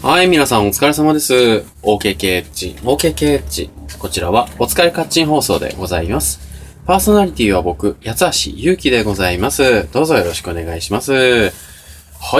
はい、皆さんお疲れ様です。OKKH。こちらはお疲れカッチン放送でございます。パーソナリティは僕、八橋ゆうきでございます。どうぞよろしくお願いします。はい、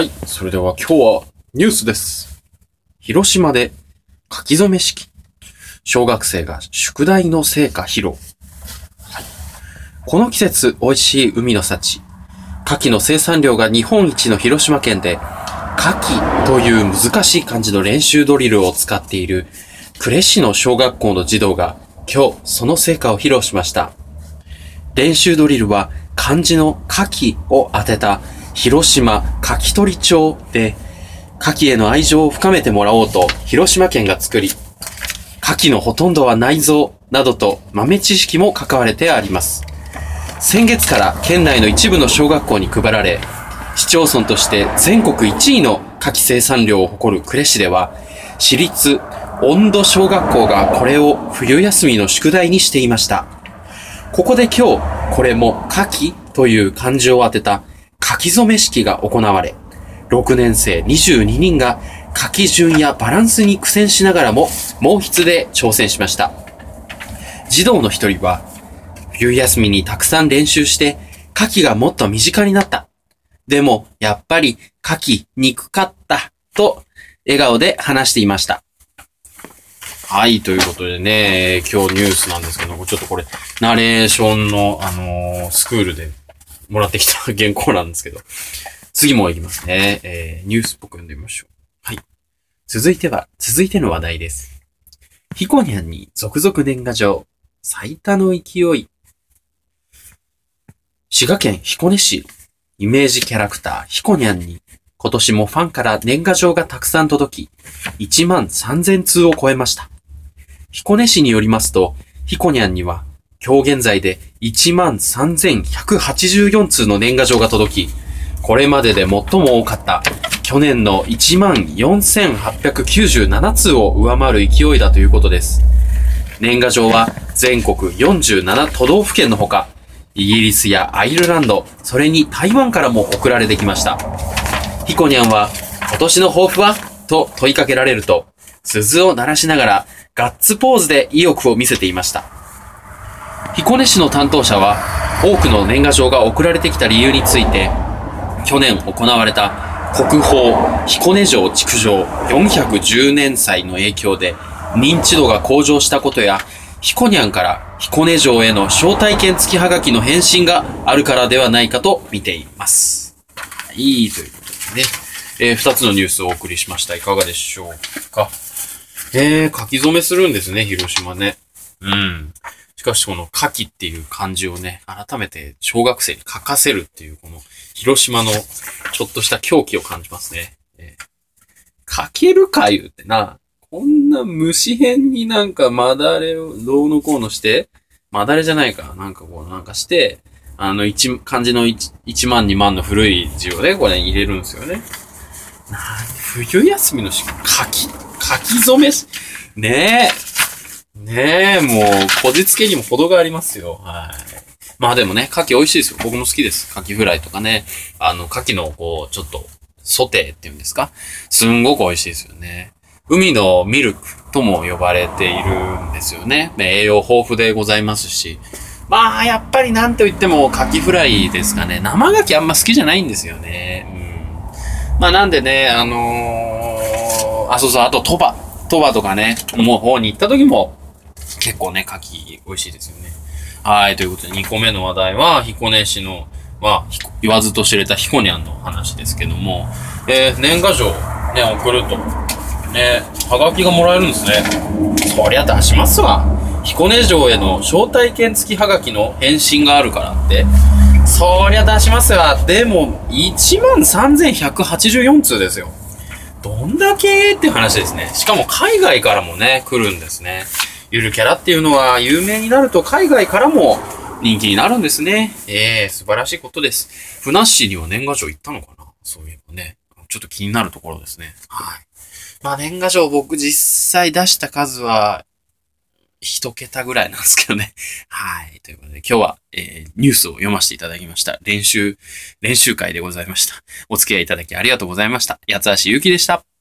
それでは今日はニュースです。広島で書き初め式。小学生が宿題の成果披露。はい、この季節美味しい海の幸。牡蠣の生産量が日本一の広島県で、牡蠣という難しい漢字の練習ドリルを使っている呉市の小学校の児童が今日その成果を披露しました。練習ドリルは漢字の牡蠣を当てた広島牡蠣取帳で、牡蠣への愛情を深めてもらおうと広島県が作り、牡蠣のほとんどは内臓などと豆知識も書かれてあります。先月から県内の一部の小学校に配られ、市町村として全国1位の牡蠣生産量を誇る呉市では、市立温度小学校がこれを冬休みの宿題にしていました。ここで今日、これも牡蠣という漢字を当てた書き初め式が行われ、6年生22人が書き順やバランスに苦戦しながらも毛筆で挑戦しました。児童の一人は、冬休みにたくさん練習して牡蠣がもっと身近になった。でも、やっぱり牡蠣憎かったと笑顔で話していました。はい、ということでね、今日ニュースなんですけど、ちょっとこれ、ナレーションの、スクールでもらってきた原稿なんですけど、次もいきますね。ニュースっぽく読んでみましょう。はい。続いての話題です。ひこにゃんに続々年賀状。最多の勢い。滋賀県彦根市、イメージキャラクターひこにゃんに今年もファンから年賀状がたくさん届き、1万3000通を超えました。彦根市によりますと、ひこにゃんには今日現在で1万3184通の年賀状が届き、これまでで最も多かった去年の1万4897通を上回る勢いだということです。年賀状は全国47都道府県のほか、イギリスやアイルランド、それに台湾からも送られてきました。ひこにゃんは、今年の抱負はと問いかけられると、鈴を鳴らしながらガッツポーズで意欲を見せていました。彦根市の担当者は、多くの年賀状が送られてきた理由について、去年行われた国宝彦根城築城410年祭の影響で認知度が向上したことや、ひこにゃんから彦根城への招待券付きはがきの返信があるからではないかと見ています。はい、ということでね、2つのニュースをお送りしました。いかがでしょうか。書き初めするんですね、広島ね。しかしこの牡蠣っていう漢字をね、改めて小学生に書かせるっていうこの広島のちょっとした狂気を感じますね。書けるか言うてな。こんな虫編になんかまだれをどうのこうのして、まだれじゃないか、なんかこうなんかして、漢字の1万2万の古い字をね、これ入れるんですよね。冬休みの書き初めし、ねえ、もう、こじつけにも程がありますよ。はい。まあでもね、牡蠣美味しいですよ。僕も好きです。牡蠣フライとかね。牡蠣のこう、ちょっと、ソテーっていうんですか？すんごく美味しいですよね。海のミルクとも呼ばれているんですよね。栄養豊富でございますし。まあ、やっぱりなんと言っても牡蠣フライですかね。生牡蠣あんま好きじゃないんですよね。まあなんでね、そうそう、あと鳥羽とかね、もう方に行った時も結構ね、牡蠣美味しいですよね。はい、ということで2個目の話題は、彦根市の、言わずと知れたひこにゃんの話ですけども、年賀状ね、送ると。ね、はがきがもらえるんですね。そりゃ出しますわ。彦根城への招待券付きはがきの返信があるからって。そりゃ出しますわ。でも、13,184通ですよ。どんだけって話ですね。しかも海外からもね、来るんですね。ゆるキャラっていうのは有名になると海外からも人気になるんですね。素晴らしいことです。ふなっしーには年賀状行ったのかな？そういえばね。ちょっと気になるところですね。はい。まあ年賀状僕実際出した数は一桁ぐらいなんですけどね。はい。ということで今日は、ニュースを読ませていただきました。練習会でございました。お付き合いいただきありがとうございました。八橋ゆうきでした。